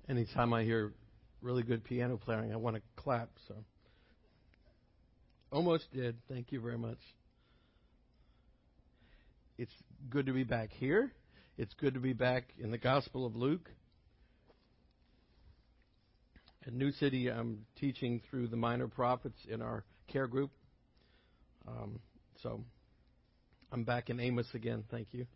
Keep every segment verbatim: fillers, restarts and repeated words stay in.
Anytime I hear really good piano playing, I want to clap. So, almost did. Thank you very much. It's good to be back here. It's good to be back in the Gospel of Luke. At New City, I'm teaching through the Minor Prophets in our care group. Um, so, I'm back in Amos again. Thank you.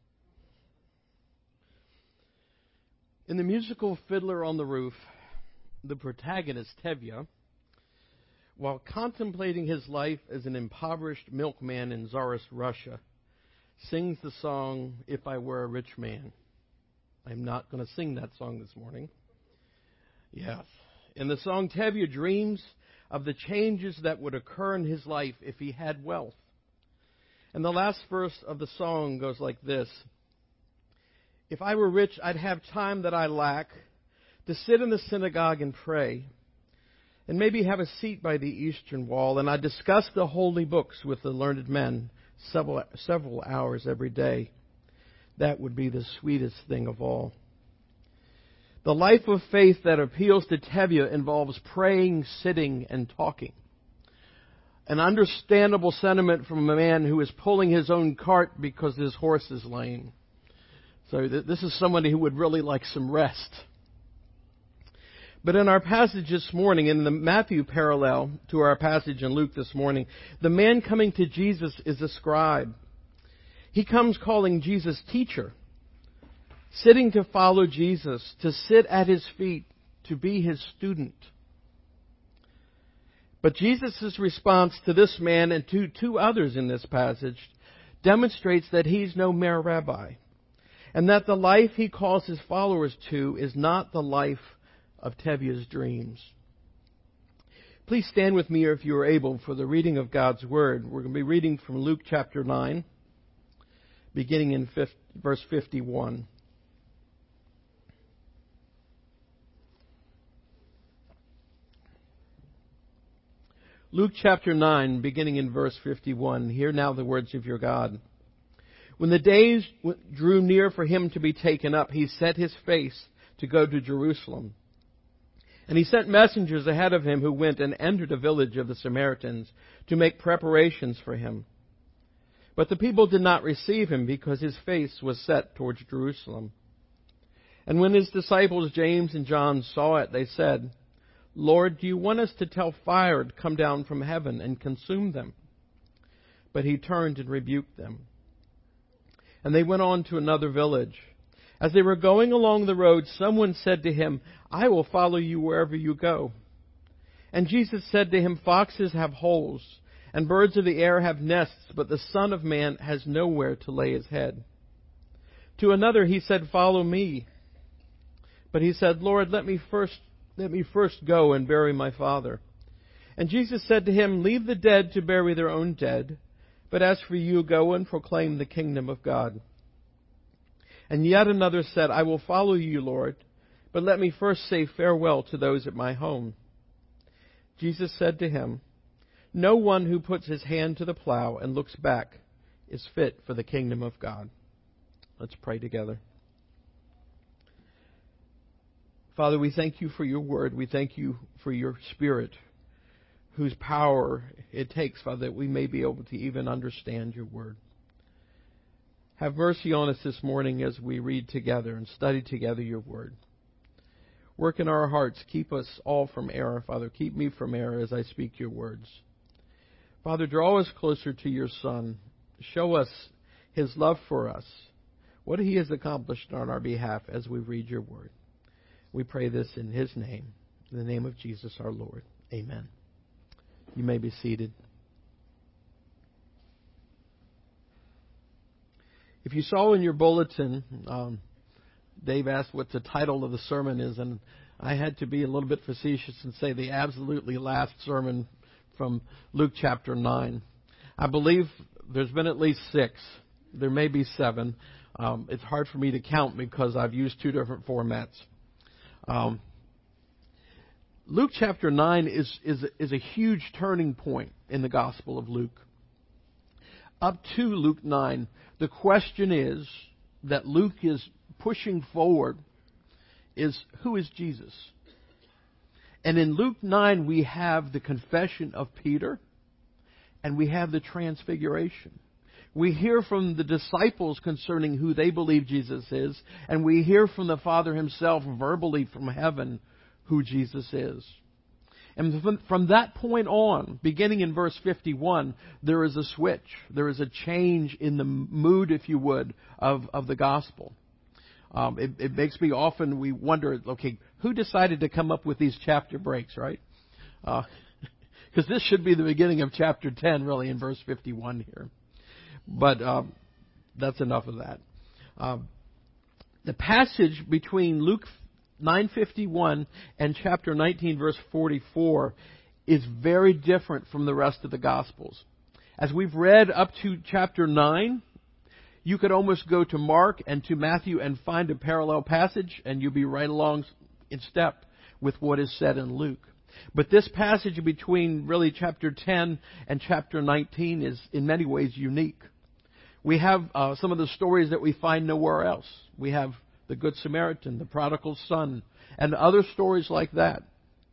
In the musical Fiddler on the Roof, the protagonist, Tevye, while contemplating his life as an impoverished milkman in Tsarist Russia, sings the song, If I Were a Rich Man. I'm not going to sing that song this morning. Yes. In the song, Tevye dreams of the changes that would occur in his life if he had wealth. And the last verse of the song goes like this. If I were rich, I'd have time that I lack to sit in the synagogue and pray, and maybe have a seat by the eastern wall, and I'd discuss the holy books with the learned men several, several hours every day. That would be the sweetest thing of all. The life of faith that appeals to Tevye involves praying, sitting, and talking. An understandable sentiment from a man who is pulling his own cart because his horse is lame. So th- this is somebody who would really like some rest. But in our passage this morning, in the Matthew parallel to our passage in Luke this morning, the man coming to Jesus is a scribe. He comes calling Jesus teacher, sitting to follow Jesus, to sit at his feet, to be his student. But Jesus' response to this man and to two others in this passage demonstrates that he's no mere rabbi, and that the life he calls his followers to is not the life of Tevye's dreams. Please stand with me, if you are able, for the reading of God's Word. We're going to be reading from Luke chapter nine, beginning in verse fifty-one. Luke chapter nine, beginning in verse fifty-one. Hear now the words of your God. When the days drew near for him to be taken up, he set his face to go to Jerusalem. And he sent messengers ahead of him who went and entered a village of the Samaritans to make preparations for him. But the people did not receive him because his face was set towards Jerusalem. And when his disciples James and John saw it, they said, Lord, do you want us to tell fire to come down from heaven and consume them? But he turned and rebuked them. And they went on to another village. As they were going along the road, someone said to him, I will follow you wherever you go. And Jesus said to him, Foxes have holes, and birds of the air have nests, but the Son of Man has nowhere to lay his head. To another he said, Follow me. But he said, Lord, let me first, let me first go and bury my father. And Jesus said to him, Leave the dead to bury their own dead. But as for you, go and proclaim the kingdom of God. And yet another said, I will follow you, Lord, but let me first say farewell to those at my home. Jesus said to him, No one who puts his hand to the plow and looks back is fit for the kingdom of God. Let's pray together. Father, we thank you for your word. We thank you for your Spirit, whose power it takes, Father, that we may be able to even understand your word. Have mercy on us this morning as we read together and study together your word. Work in our hearts. Keep us all from error, Father. Keep me from error as I speak your words. Father, draw us closer to your Son. Show us his love for us, what he has accomplished on our behalf as we read your word. We pray this in his name, in the name of Jesus our Lord. Amen. You may be seated. If you saw in your bulletin, um, Dave asked what the title of the sermon is, and I had to be a little bit facetious and say the absolutely last sermon from Luke chapter nine. I believe there's been at least six. There may be seven. Um, it's hard for me to count because I've used two different formats. Um, Luke chapter nine is, is, is a huge turning point in the Gospel of Luke. Up to Luke nine, the question is that Luke is pushing forward is, who is Jesus? And in Luke nine, we have the confession of Peter, and we have the transfiguration. We hear from the disciples concerning who they believe Jesus is, and we hear from the Father himself verbally from heaven who Jesus is. And from, from that point on, beginning in verse fifty-one, there is a switch. There is a change in the mood, if you would, of, of the gospel. Um, it, it makes me often, we wonder, okay, who decided to come up with these chapter breaks, right? Because uh, this should be the beginning of chapter ten, really, in verse fifty-one here. But um, that's enough of that. Um, the passage between Luke nine fifty-one and chapter nineteen, verse forty-four, is very different from the rest of the Gospels. As we've read up to chapter nine, you could almost go to Mark and to Matthew and find a parallel passage, and you'll be right along in step with what is said in Luke. But this passage between really chapter ten and chapter nineteen is in many ways unique. We have uh, some of the stories that we find nowhere else. We have the Good Samaritan, the prodigal son, and other stories like that.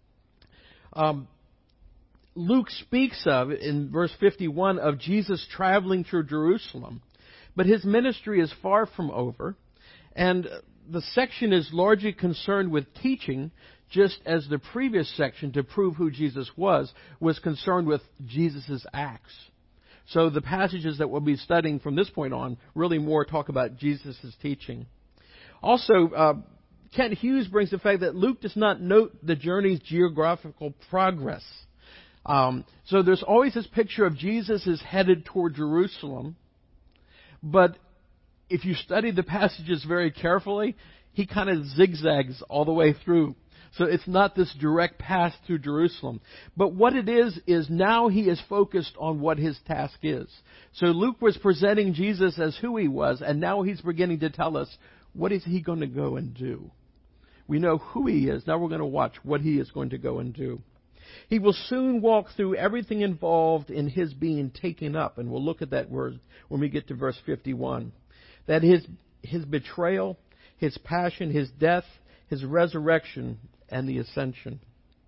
Um, Luke speaks of, in verse fifty-one, of Jesus traveling through Jerusalem. But his ministry is far from over. And the section is largely concerned with teaching, just as the previous section, to prove who Jesus was, was concerned with Jesus' acts. So the passages that we'll be studying from this point on really more talk about Jesus' teaching. Also, uh, Kent Hughes brings the fact that Luke does not note the journey's geographical progress. Um, so there's always this picture of Jesus is headed toward Jerusalem. But if you study the passages very carefully, he kind of zigzags all the way through. So it's not this direct path through Jerusalem. But what it is, is now he is focused on what his task is. So Luke was presenting Jesus as who he was, and now he's beginning to tell us, what is he going to go and do? We know who he is. Now we're going to watch what he is going to go and do. He will soon walk through everything involved in his being taken up. And we'll look at that word when we get to verse fifty-one. That his, his betrayal, his passion, his death, his resurrection, and the ascension.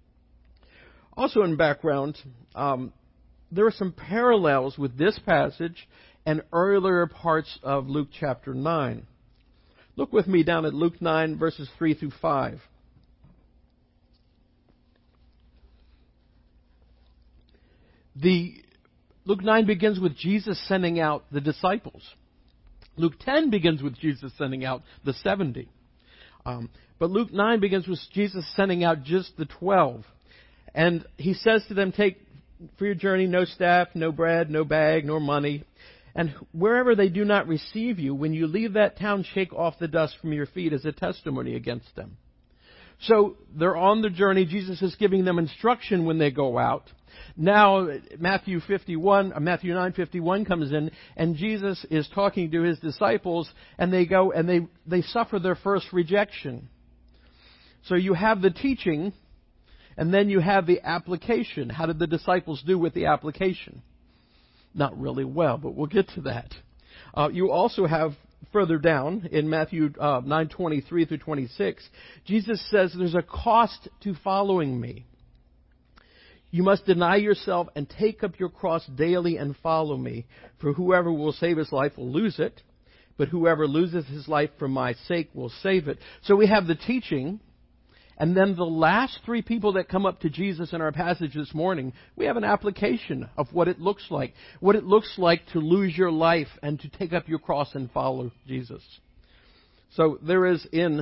Also in background, um, there are some parallels with this passage and earlier parts of Luke chapter nine. Look with me down at Luke nine, verses three through five. The Luke nine begins with Jesus sending out the disciples. Luke ten begins with Jesus sending out the seventy. Um, but Luke nine begins with Jesus sending out just the twelve. And he says to them, take for your journey no staff, no bread, no bag, nor money. And wherever they do not receive you, when you leave that town, shake off the dust from your feet as a testimony against them. So they're on the journey. Jesus is giving them instruction when they go out. Now Matthew fifty-one, uh, Matthew nine fifty-one comes in, and Jesus is talking to his disciples, and they go and they they suffer their first rejection. So you have the teaching, and then you have the application. How did the disciples do with the application? Not really well, but we'll get to that. Uh, you also have further down in Matthew uh, nine twenty-three through twenty-six, Jesus says there's a cost to following me. You must deny yourself and take up your cross daily and follow me. For whoever will save his life will lose it, but whoever loses his life for my sake will save it. So we have the teaching, and then the last three people that come up to Jesus in our passage this morning, we have an application of what it looks like. What it looks like to lose your life and to take up your cross and follow Jesus. So there is in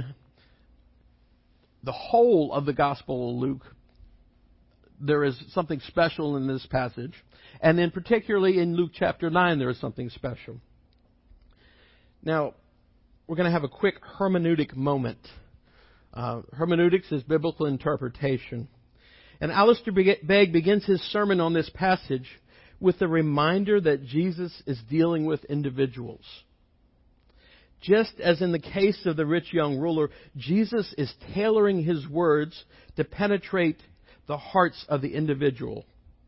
the whole of the Gospel of Luke, there is something special in this passage. And then particularly in Luke chapter nine, there is something special. Now, we're going to have a quick hermeneutic moment. Uh, hermeneutics is biblical interpretation. And Alistair Begg begins his sermon on this passage with the reminder that Jesus is dealing with individuals. Just as in the case of the rich young ruler, Jesus is tailoring his words to penetrate the hearts of the individual.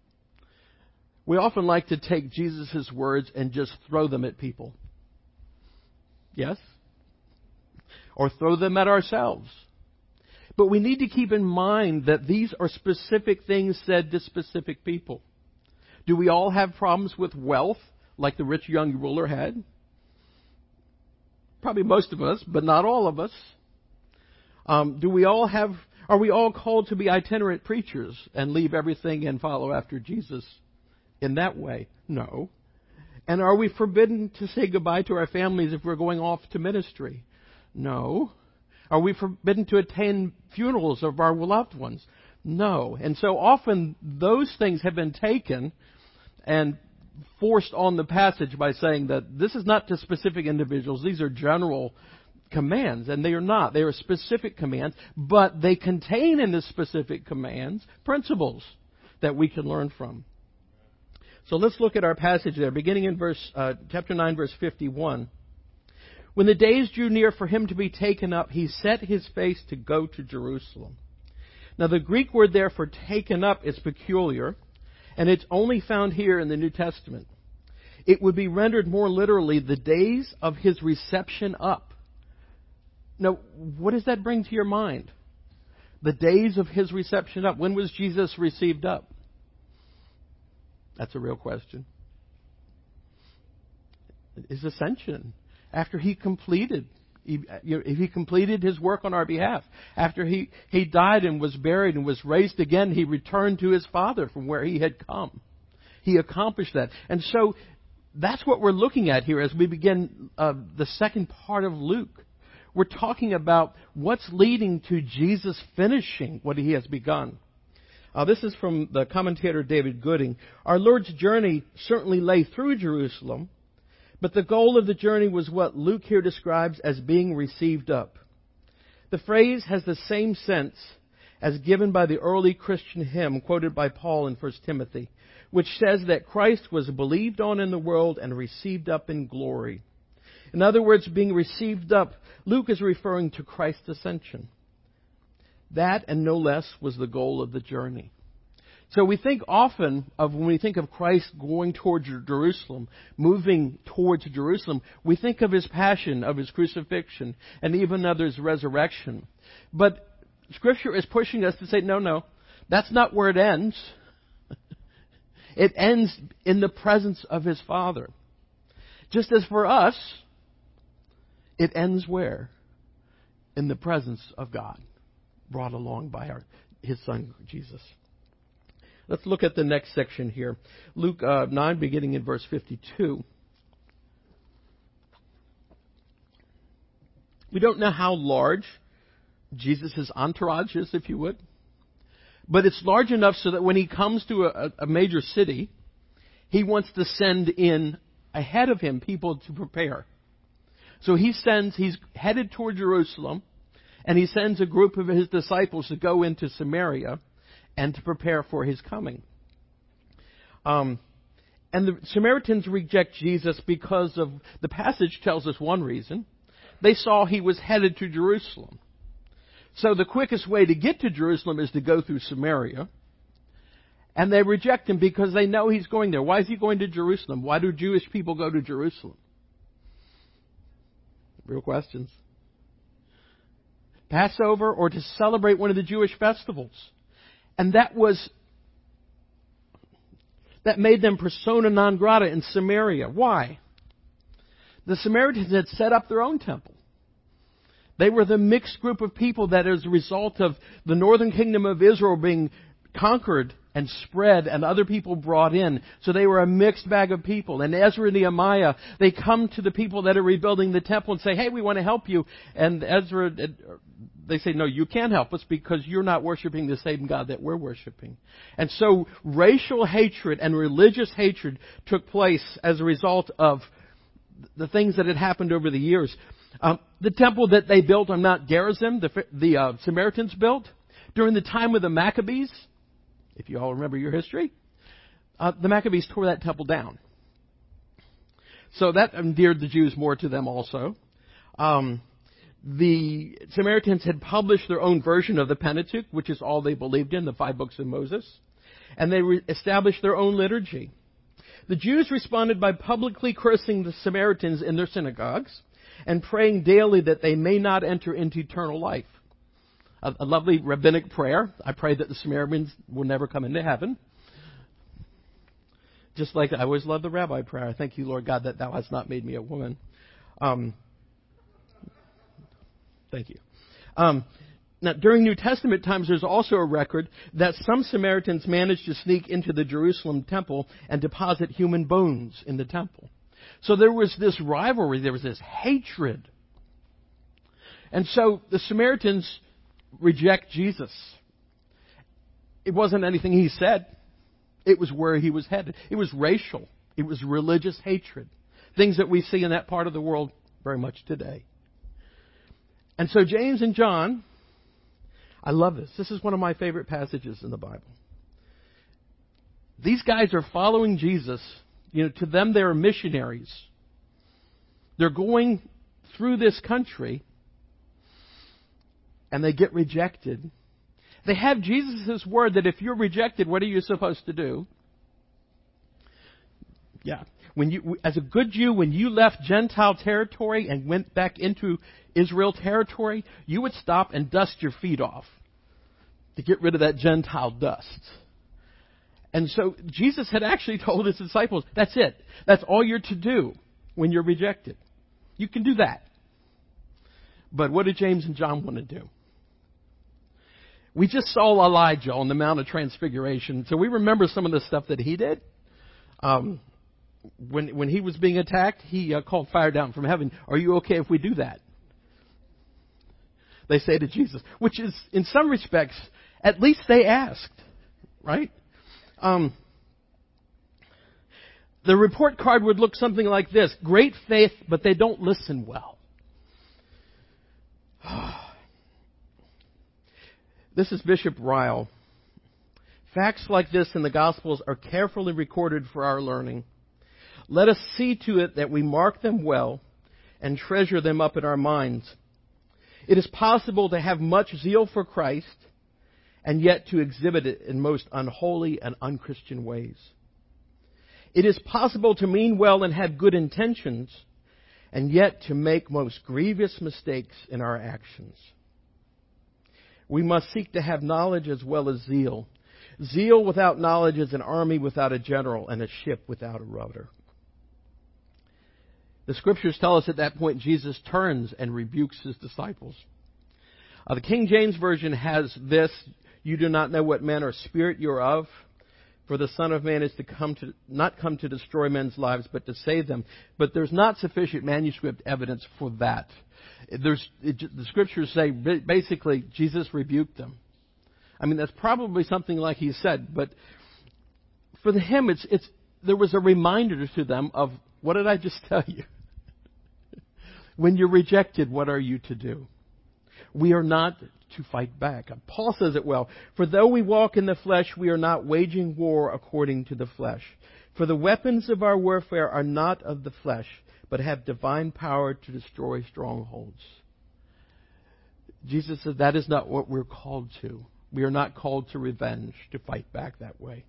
We often like to take Jesus' words and just throw them at people. Yes? Or throw them at ourselves. But we need to keep in mind that these are specific things said to specific people. Do we all have problems with wealth like the rich young ruler had? Probably most of us, but not all of us. Um, do we all have, are we all called to be itinerant preachers and leave everything and follow after Jesus in that way? No. And are we forbidden to say goodbye to our families if we're going off to ministry? No. Are we forbidden to attend funerals of our loved ones? No. And so often those things have been taken and forced on the passage by saying that this is not to specific individuals. These are general commands, and they are not. They are specific commands, but they contain in the specific commands principles that we can learn from. So let's look at our passage there, beginning in verse uh, chapter nine, verse fifty-one. When the days drew near for him to be taken up, he set his face to go to Jerusalem. Now the Greek word there for taken up is peculiar, and it's only found here in the New Testament. It would be rendered more literally, the days of his reception up. Now, what does that bring to your mind? The days of his reception up. When was Jesus received up? That's a real question. His ascension. After he completed, he, you know, he completed his work on our behalf. After he, he died and was buried and was raised again, he returned to his Father from where he had come. He accomplished that. And so that's what we're looking at here as we begin uh, the second part of Luke. We're talking about what's leading to Jesus finishing what he has begun. Uh, this is from the commentator David Gooding. Our Lord's journey certainly lay through Jerusalem, but the goal of the journey was what Luke here describes as being received up. The phrase has the same sense as given by the early Christian hymn quoted by Paul in First Timothy, which says that Christ was believed on in the world and received up in glory. In other words, being received up, Luke is referring to Christ's ascension. That, and no less, was the goal of the journey. So we think often of, when we think of Christ going towards Jerusalem, moving towards Jerusalem, we think of his passion, of his crucifixion, and even of his resurrection. But Scripture is pushing us to say, no, no, that's not where it ends. It ends in the presence of his Father. Just as for us, it ends where? In the presence of God, brought along by our, his Son, Jesus. Let's look at the next section here. Luke uh, nine, beginning in verse fifty-two. We don't know how large Jesus' entourage is, if you would. But it's large enough so that when he comes to a, a major city, he wants to send in ahead of him people to prepare. So he sends, he's headed toward Jerusalem, and he sends a group of his disciples to go into Samaria and to prepare for his coming. Um, and the Samaritans reject Jesus because of, the passage tells us one reason. They saw he was headed to Jerusalem. So the quickest way to get to Jerusalem is to go through Samaria. And they reject him because they know he's going there. Why is he going to Jerusalem? Why do Jewish people go to Jerusalem? Real questions. Passover, or to celebrate one of the Jewish festivals. And that was, that made them persona non grata in Samaria. Why? The Samaritans had set up their own temple. They were the mixed group of people that, as a result of the northern kingdom of Israel being conquered and spread and other people brought in. So they were a mixed bag of people. And Ezra and Nehemiah, they come to the people that are rebuilding the temple and say, hey, we want to help you. And Ezra, they say, no, you can't help us because you're not worshiping the same God that we're worshiping. And so racial hatred and religious hatred took place as a result of the things that had happened over the years. Um, the temple that they built on Mount Gerizim, the, the uh, Samaritans built, during the time of the Maccabees, if you all remember your history, uh, the Maccabees tore that temple down. So that endeared the Jews more to them also. Um, the Samaritans had published their own version of the Pentateuch, which is all they believed in, the five books of Moses. And they re- established their own liturgy. The Jews responded by publicly cursing the Samaritans in their synagogues and praying daily that they may not enter into eternal life. a, a lovely rabbinic prayer. I pray that the Samaritans will never come into heaven. Just like I always love the rabbi prayer. I thank you, Lord God, that thou hast not made me a woman. Um, thank you. Um, now, during New Testament times, there's also a record that some Samaritans managed to sneak into the Jerusalem temple and deposit human bones in the temple. So there was this rivalry, there was this hatred. And so the Samaritans reject Jesus. It wasn't anything he said. It was where he was headed. It was racial. It was religious hatred. Things that we see in that part of the world very much today. And so James and John, I love this. This is one of my favorite passages in the Bible. These guys are following Jesus. You know, to them, they're missionaries. They're going through this country, and they get rejected. They have Jesus' word that if you're rejected, what are you supposed to do? Yeah. When you, as a good Jew, when you left Gentile territory and went back into Israel territory, you would stop and dust your feet off to get rid of that Gentile dust. And so Jesus had actually told his disciples, that's it. That's all you're to do when you're rejected. You can do that. But what did James and John want to do? We just saw Elijah on the Mount of Transfiguration, so we remember some of the stuff that he did. Um, when when he was being attacked, he uh, called fire down from heaven. Are you okay if we do that? They say to Jesus, which is, in some respects, at least they asked, right? Um, the report card would look something like this. Great faith, but they don't listen well. This is Bishop Ryle. Facts like this in the Gospels are carefully recorded for our learning. Let us see to it that we mark them well and treasure them up in our minds. It is possible to have much zeal for Christ and yet to exhibit it in most unholy and unchristian ways. It is possible to mean well and have good intentions and yet to make most grievous mistakes in our actions. We must seek to have knowledge as well as zeal. Zeal without knowledge is an army without a general and a ship without a rudder. The Scriptures tell us at that point Jesus turns and rebukes his disciples. Uh, the King James Version has this, you do not know what manner of spirit you are of, for the Son of Man is to come to not come to destroy men's lives, but to save them. But there's not sufficient manuscript evidence for that. There's, it, the Scriptures say basically Jesus rebuked them. I mean, that's probably something like he said, but for him, it's it's there was a reminder to them of, what did I just tell you? When you're rejected, what are you to do? We are not to fight back. Paul says it well. For though we walk in the flesh, we are not waging war according to the flesh. For the weapons of our warfare are not of the flesh, but have divine power to destroy strongholds. Jesus said that is not what we're called to. We are not called to revenge, to fight back that way.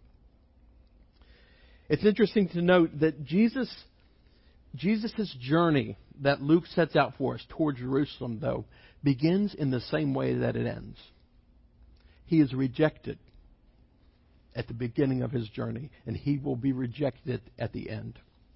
It's interesting to note that Jesus, Jesus' journey that Luke sets out for us toward Jerusalem, though, begins in the same way that it ends. He is rejected at the beginning of his journey, and he will be rejected at the end.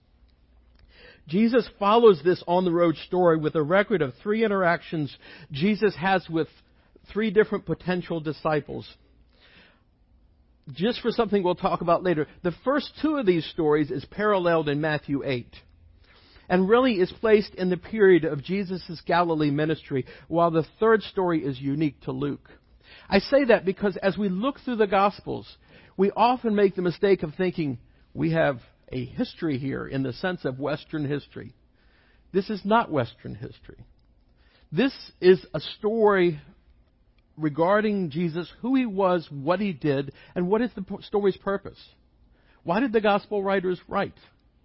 Jesus follows this on-the-road story with a record of three interactions Jesus has with three different potential disciples. Just for something we'll talk about later, the first two of these stories is paralleled in Matthew eight, and really is placed in the period of Jesus' Galilee ministry, while the third story is unique to Luke. I say that because as we look through the Gospels, we often make the mistake of thinking we have a history here in the sense of Western history. This is not Western history. This is a story regarding Jesus, who he was, what he did, and what is the story's purpose. Why did the Gospel writers write?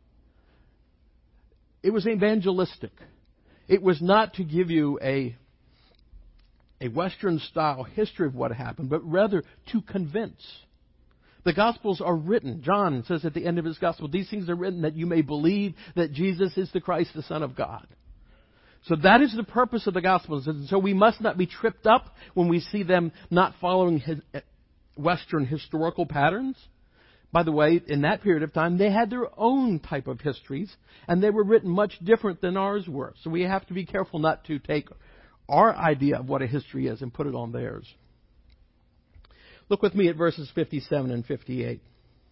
It was evangelistic. It was not to give you a, a Western-style history of what happened, but rather to convince. The Gospels are written. John says at the end of his Gospel, these things are written that you may believe that Jesus is the Christ, the Son of God. So that is the purpose of the Gospels. And so we must not be tripped up when we see them not following his, Western historical patterns. By the way, in that period of time, they had their own type of histories, and they were written much different than ours were. So we have to be careful not to take our idea of what a history is and put it on theirs. Look with me at verses fifty-seven and fifty-eight.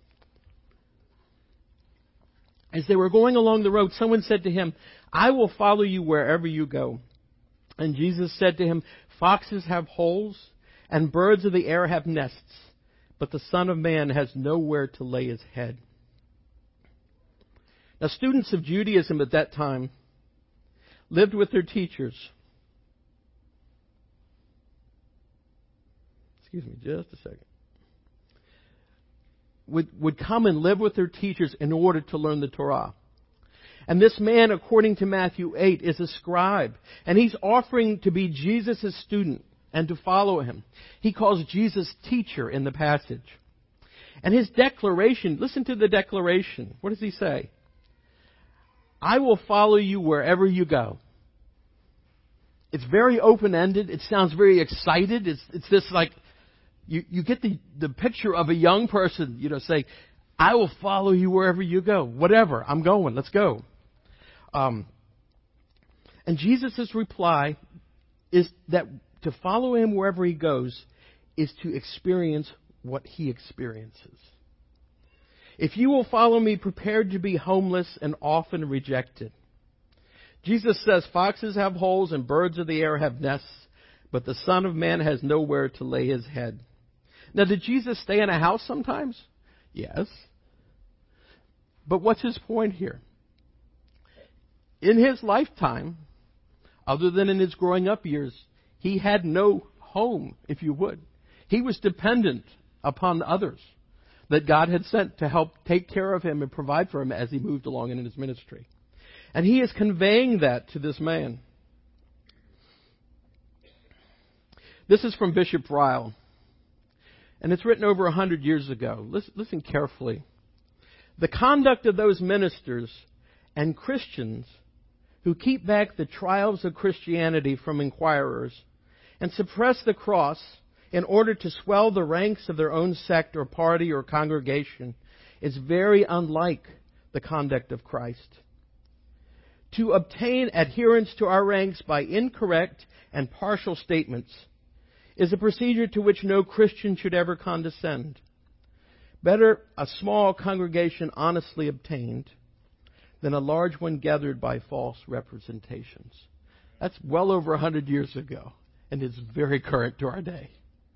As they were going along the road, someone said to him, "I will follow you wherever you go." And Jesus said to him, "Foxes have holes, and birds of the air have nests, but the Son of Man has nowhere to lay his head." Now, students of Judaism at that time lived with their teachers. Excuse me, just a second. Would, would come and live with their teachers in order to learn the Torah. And this man, according to Matthew eight, is a scribe. And he's offering to be Jesus' student and to follow him. He calls Jesus teacher in the passage. And his declaration, listen to the declaration. What does he say? "I will follow you wherever you go." It's very open-ended. It sounds very excited. It's, it's this like, you, you get the, the picture of a young person, you know, saying, "I will follow you wherever you go. Whatever, I'm going. Let's go." Um, and Jesus' reply is that to follow him wherever he goes is to experience what he experiences. "If you will follow me, prepared to be homeless and often rejected." Jesus says, "Foxes have holes and birds of the air have nests, but the Son of Man has nowhere to lay his head." Now, did Jesus stay in a house sometimes? Yes. But what's his point here? In his lifetime, other than in his growing up years, he had no home, if you would. He was dependent upon others that God had sent to help take care of him and provide for him as he moved along in his ministry. And he is conveying that to this man. This is from Bishop Ryle. And it's written over a hundred years ago. Listen, listen carefully. "The conduct of those ministers and Christians who keep back the trials of Christianity from inquirers and suppress the cross in order to swell the ranks of their own sect or party or congregation is very unlike the conduct of Christ. To obtain adherence to our ranks by incorrect and partial statements is a procedure to which no Christian should ever condescend. Better a small congregation honestly obtained than a large one gathered by false representations." That's well over a hundred years ago, and it's very current to our day.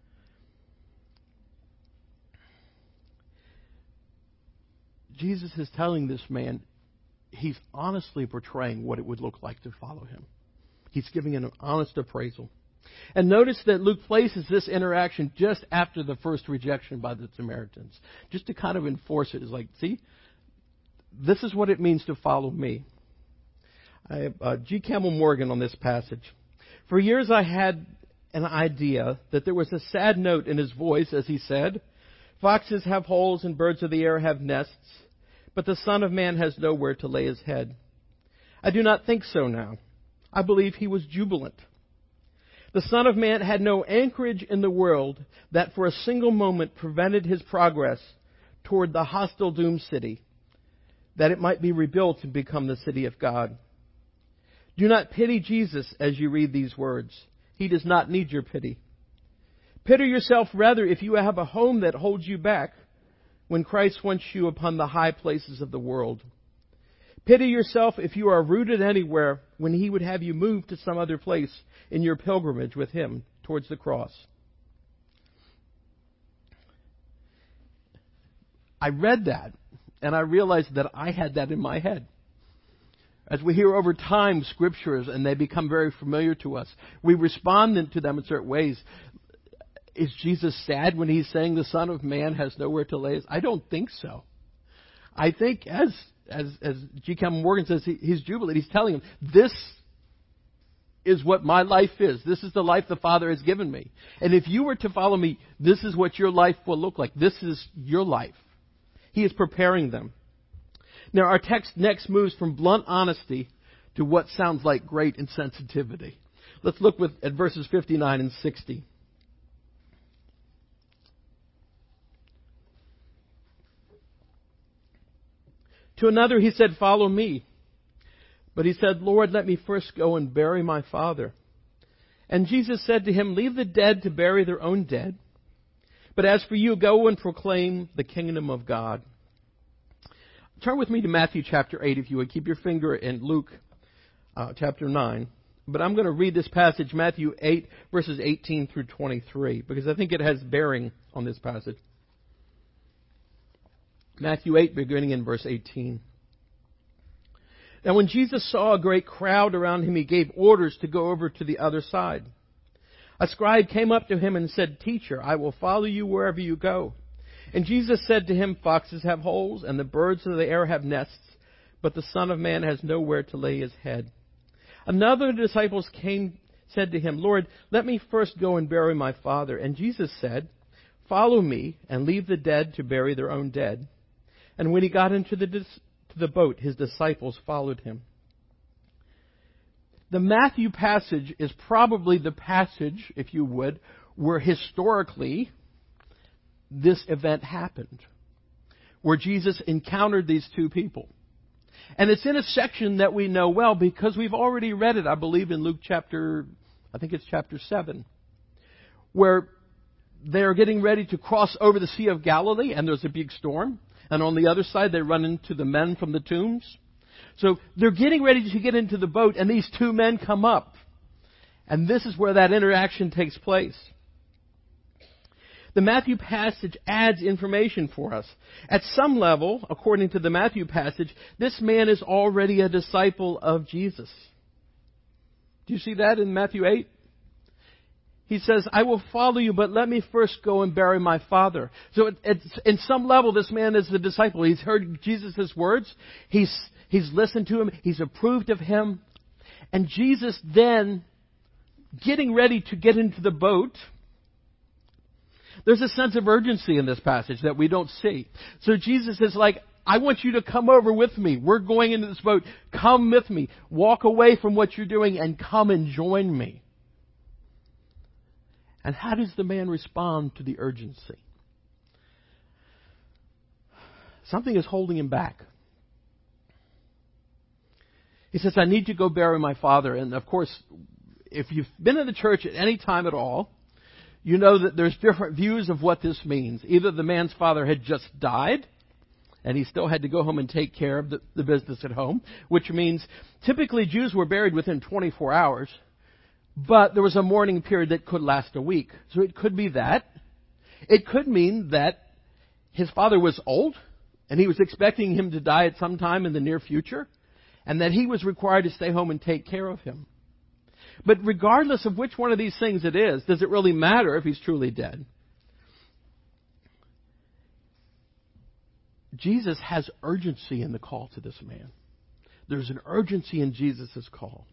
Jesus is telling this man, he's honestly portraying what it would look like to follow him. He's giving an honest appraisal. And notice that Luke places this interaction just after the first rejection by the Samaritans, just to kind of enforce it. It's like, see, this is what it means to follow me. I have uh, G. Campbell Morgan on this passage. "For years I had an idea that there was a sad note in his voice as he said, 'Foxes have holes and birds of the air have nests, but the Son of Man has nowhere to lay his head.' I do not think so now. I believe he was jubilant. The Son of Man had no anchorage in the world that for a single moment prevented his progress toward the hostile doomed city, that it might be rebuilt and become the city of God. Do not pity Jesus as you read these words. He does not need your pity. Pity yourself rather if you have a home that holds you back when Christ wants you upon the high places of the world. Pity yourself if you are rooted anywhere when He would have you move to some other place in your pilgrimage with Him towards the cross." I read that and I realized that I had that in my head. As we hear over time scriptures and they become very familiar to us, we respond to them in certain ways. Is Jesus sad when He's saying the Son of Man has nowhere to lay his? I don't think so. I think as As, as G. Campbell Morgan says, he, he's jubilant. He's telling him, this is what my life is. This is the life the Father has given me. And if you were to follow me, this is what your life will look like. This is your life. He is preparing them. Now, our text next moves from blunt honesty to what sounds like great insensitivity. Let's look with, at verses fifty-nine and sixty. To another he said, "Follow me." But he said, "Lord, let me first go and bury my father." And Jesus said to him, "Leave the dead to bury their own dead. But as for you, go and proclaim the kingdom of God." Turn with me to Matthew chapter eight, if you would. Keep your finger in Luke uh, chapter nine. But I'm going to read this passage, Matthew eight, verses eighteen through twenty-three, because I think it has bearing on this passage. Matthew eight, beginning in verse eighteen. Now when Jesus saw a great crowd around him, he gave orders to go over to the other side. A scribe came up to him and said, "Teacher, I will follow you wherever you go." And Jesus said to him, "Foxes have holes, and the birds of the air have nests, but the Son of Man has nowhere to lay his head." Another of the disciples came, said to him, "Lord, let me first go and bury my father." And Jesus said, "Follow me, and leave the dead to bury their own dead." And when he got into the, dis- to the boat, his disciples followed him. The Matthew passage is probably the passage, if you would, where historically this event happened, where Jesus encountered these two people. And it's in a section that we know well because we've already read it, I believe, in Luke chapter, I think it's chapter seven, where they're getting ready to cross over the Sea of Galilee, and there's a big storm. And on the other side, they run into the men from the tombs. So they're getting ready to get into the boat, and these two men come up. And this is where that interaction takes place. The Matthew passage adds information for us. At some level, according to the Matthew passage, this man is already a disciple of Jesus. Do you see that in Matthew eight? He says, "I will follow you, but let me first go and bury my father." So it, it's, in some level, this man is a disciple. He's heard Jesus' words. He's, he's listened to him. He's approved of him. And Jesus then, getting ready to get into the boat, there's a sense of urgency in this passage that we don't see. So Jesus is like, "I want you to come over with me. We're going into this boat. Come with me. Walk away from what you're doing and come and join me." And how does the man respond to the urgency? Something is holding him back. He says, "I need to go bury my father." And of course, if you've been in the church at any time at all, you know that there's different views of what this means. Either the man's father had just died, and he still had to go home and take care of the, the business at home, which means typically Jews were buried within twenty-four hours. But there was a mourning period that could last a week. So it could be that. It could mean that his father was old, and he was expecting him to die at some time in the near future, and that he was required to stay home and take care of him. But regardless of which one of these things it is, does it really matter if he's truly dead? Jesus has urgency in the call to this man. There's an urgency in Jesus' call.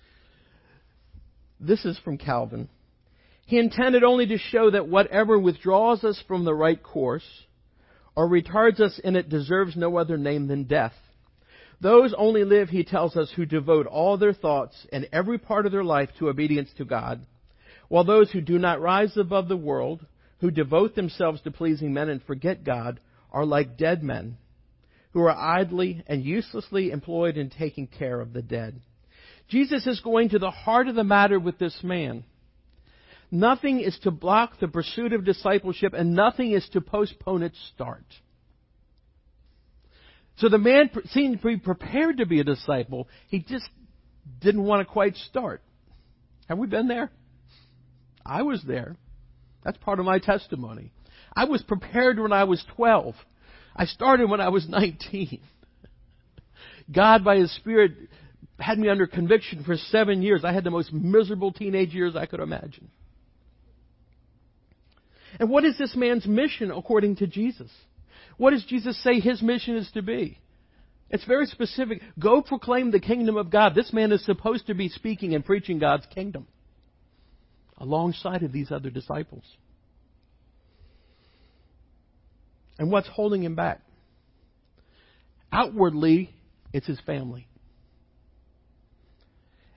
This is from Calvin. He intended only to show that whatever withdraws us from the right course or retards us in it deserves no other name than death. Those only live, he tells us, who devote all their thoughts and every part of their life to obedience to God, while those who do not rise above the world, who devote themselves to pleasing men and forget God, are like dead men, who are idly and uselessly employed in taking care of the dead. Jesus is going to the heart of the matter with this man. Nothing is to block the pursuit of discipleship, and nothing is to postpone its start. So the man seemed to be prepared to be a disciple. He just didn't want to quite start. Have we been there? I was there. That's part of my testimony. I was prepared when I was twelve. I started when I was nineteen. God, by His Spirit, had me under conviction for seven years. I had the most miserable teenage years I could imagine. And what is this man's mission according to Jesus? What does Jesus say his mission is to be? It's very specific. Go proclaim the kingdom of God. This man is supposed to be speaking and preaching God's kingdom alongside of these other disciples. And what's holding him back? Outwardly, it's his family.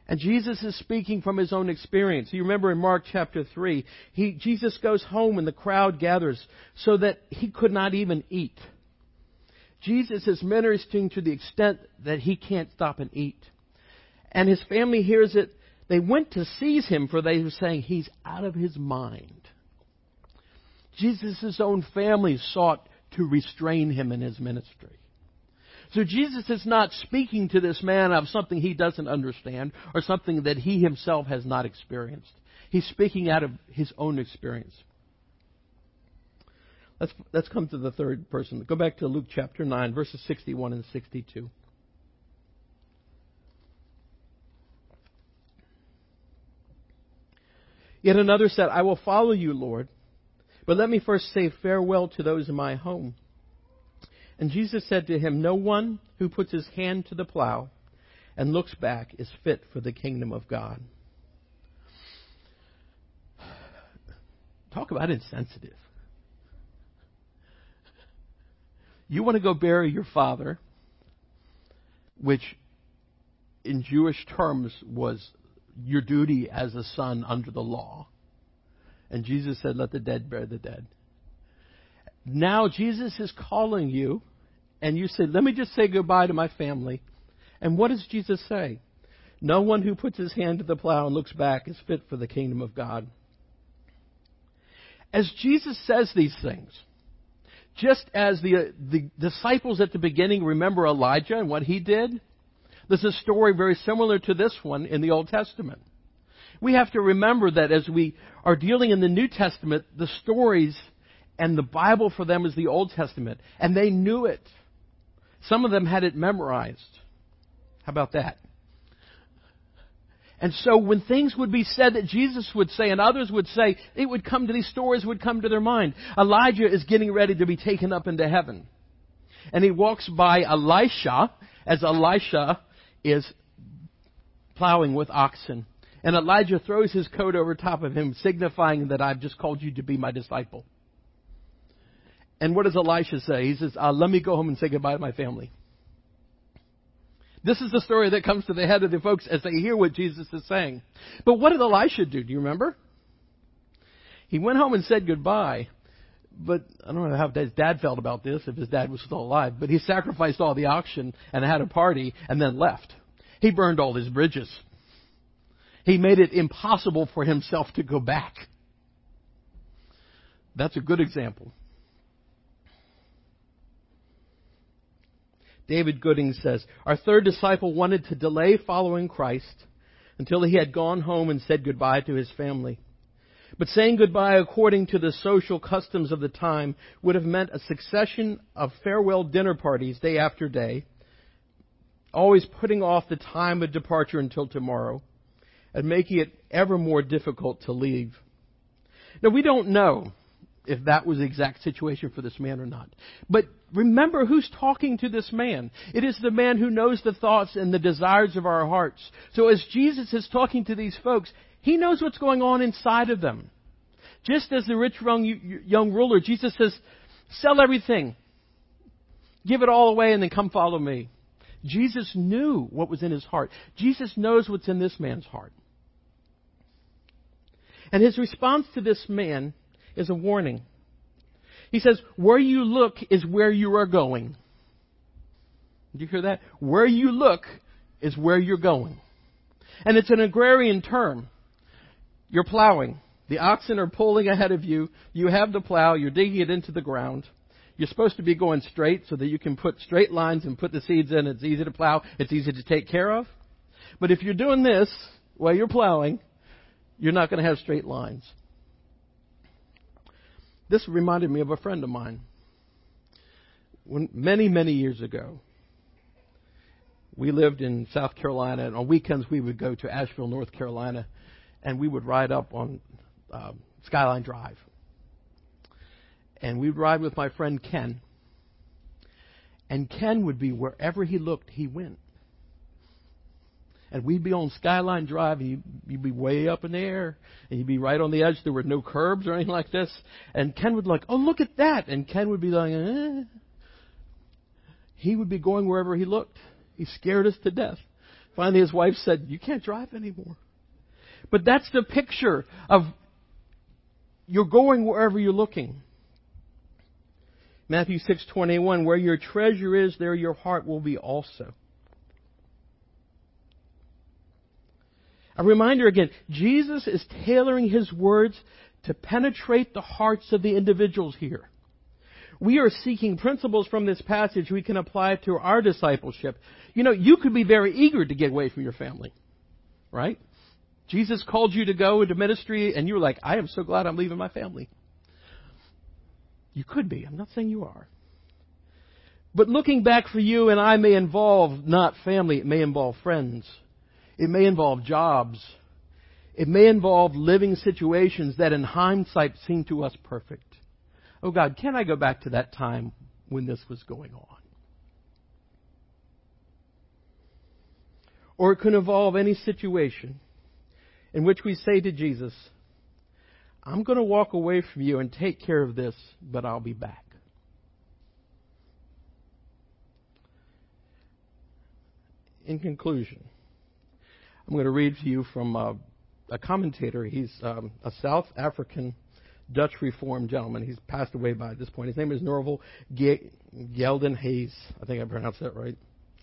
And Jesus is speaking from his own experience. You remember in Mark chapter three, he, Jesus goes home and the crowd gathers so that he could not even eat. Jesus is ministering to the extent that he can't stop and eat. And his family hears it. They went to seize him, for they were saying he's out of his mind. Jesus' own family sought to restrain him in his ministry. So Jesus is not speaking to this man of something he doesn't understand or something that he himself has not experienced. He's speaking out of his own experience. Let's, let's come to the third person. Go back to Luke chapter nine, verses sixty-one and sixty-two. Yet another said, I will follow you, Lord, but let me first say farewell to those in my home. And Jesus said to him, no one who puts his hand to the plow and looks back is fit for the kingdom of God. Talk about insensitive. You want to go bury your father, which in Jewish terms was your duty as a son under the law. And Jesus said, let the dead bury the dead. Now Jesus is calling you, and you say, let me just say goodbye to my family. And what does Jesus say? No one who puts his hand to the plow and looks back is fit for the kingdom of God. As Jesus says these things, just as the, the disciples at the beginning remember Elijah and what he did, there's a story very similar to this one in the Old Testament. We have to remember that as we are dealing in the New Testament, the stories and the Bible for them is the Old Testament. And they knew it. Some of them had it memorized. How about that? And so when things would be said that Jesus would say and others would say, it would come to these stories would come to their mind. Elijah is getting ready to be taken up into heaven. And he walks by Elisha as Elisha is plowing with oxen. And Elijah throws his coat over top of him, signifying that I've just called you to be my disciple. And what does Elisha say? He says, uh, let me go home and say goodbye to my family. This is the story that comes to the head of the folks as they hear what Jesus is saying. But what did Elisha do? Do you remember? He went home and said goodbye. But I don't know how his dad felt about this, if his dad was still alive. But he sacrificed all the oxen and had a party and then left. He burned all his bridges. He made it impossible for himself to go back. That's a good example. David Gooding says, our third disciple wanted to delay following Christ until he had gone home and said goodbye to his family. But saying goodbye according to the social customs of the time would have meant a succession of farewell dinner parties day after day, always putting off the time of departure until tomorrow, and making it ever more difficult to leave. Now, we don't know if that was the exact situation for this man or not. But remember who's talking to this man. It is the man who knows the thoughts and the desires of our hearts. So as Jesus is talking to these folks, he knows what's going on inside of them. Just as the rich young, young ruler, Jesus says, sell everything. Give it all away and then come follow me. Jesus knew what was in his heart. Jesus knows what's in this man's heart. And his response to this man is a warning. He says, where you look is where you are going. Did you hear that? Where you look is where you're going. And it's an agrarian term. You're plowing. The oxen are pulling ahead of you. You have the plow. You're digging it into the ground. You're supposed to be going straight so that you can put straight lines and put the seeds in. It's easy to plow. It's easy to take care of. But if you're doing this while you're plowing, you're not going to have straight lines. This reminded me of a friend of mine. When, many, many years ago, we lived in South Carolina, and on weekends we would go to Asheville, North Carolina, and we would ride up on uh, Skyline Drive. And we'd ride with my friend Ken. And Ken would be wherever he looked, he went. And we'd be on Skyline Drive, and you'd, you'd be way up in the air, and you'd be right on the edge. There were no curbs or anything like this. And Ken would be like, oh, look at that. And Ken would be like, eh. He would be going wherever he looked. He scared us to death. Finally, his wife said, "You can't drive anymore." But that's the picture of you're going wherever you're looking. Matthew six twenty-one, where your treasure is, there your heart will be also. A reminder again, Jesus is tailoring His words to penetrate the hearts of the individuals here. We are seeking principles from this passage we can apply to our discipleship. You know, you could be very eager to get away from your family, right? Jesus called you to go into ministry and you were like, I am so glad I'm leaving my family. You could be. I'm not saying you are. But looking back for you and I may involve not family. It may involve friends. It may involve jobs. It may involve living situations that in hindsight seem to us perfect. Oh God, can I go back to that time when this was going on? Or it could involve any situation in which we say to Jesus, I'm going to walk away from you and take care of this, but I'll be back. In conclusion, I'm going to read to you from uh, a commentator. He's um, a South African Dutch Reformed gentleman. He's passed away by this point. His name is Norval Geldenhuys. I think I pronounced that right.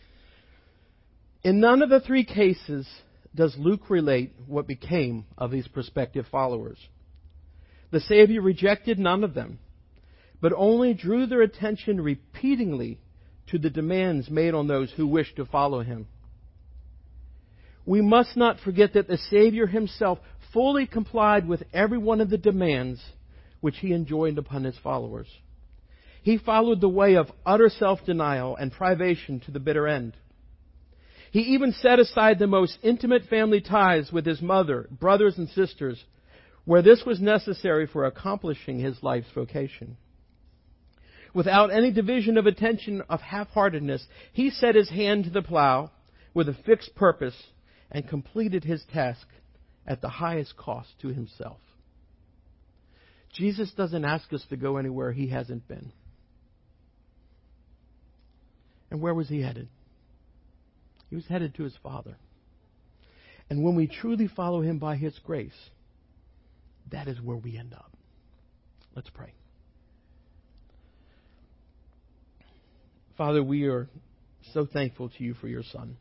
In none of the three cases does Luke relate what became of these prospective followers. The Savior rejected none of them, but only drew their attention repeatedly to the demands made on those who wished to follow Him. We must not forget that the Savior Himself fully complied with every one of the demands which He enjoined upon His followers. He followed the way of utter self-denial and privation to the bitter end. He even set aside the most intimate family ties with His mother, brothers, and sisters, where this was necessary for accomplishing His life's vocation. Without any division of attention of half-heartedness, He set His hand to the plow with a fixed purpose and completed His task at the highest cost to Himself. Jesus doesn't ask us to go anywhere He hasn't been. And where was He headed? He was headed to His Father. And when we truly follow Him by His grace, that is where we end up. Let's pray. Father, we are so thankful to You for Your Son.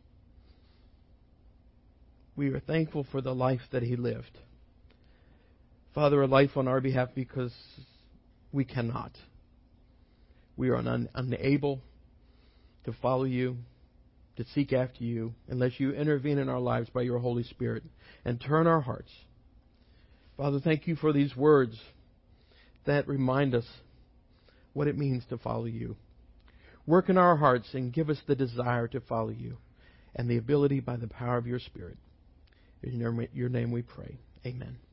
We are thankful for the life that He lived. Father, a life on our behalf because we cannot. We are un- unable to follow You, to seek after You, unless You intervene in our lives by Your Holy Spirit and turn our hearts. Father, thank You for these words that remind us what it means to follow You. Work in our hearts and give us the desire to follow You and the ability by the power of Your Spirit. In Your name we pray. Amen.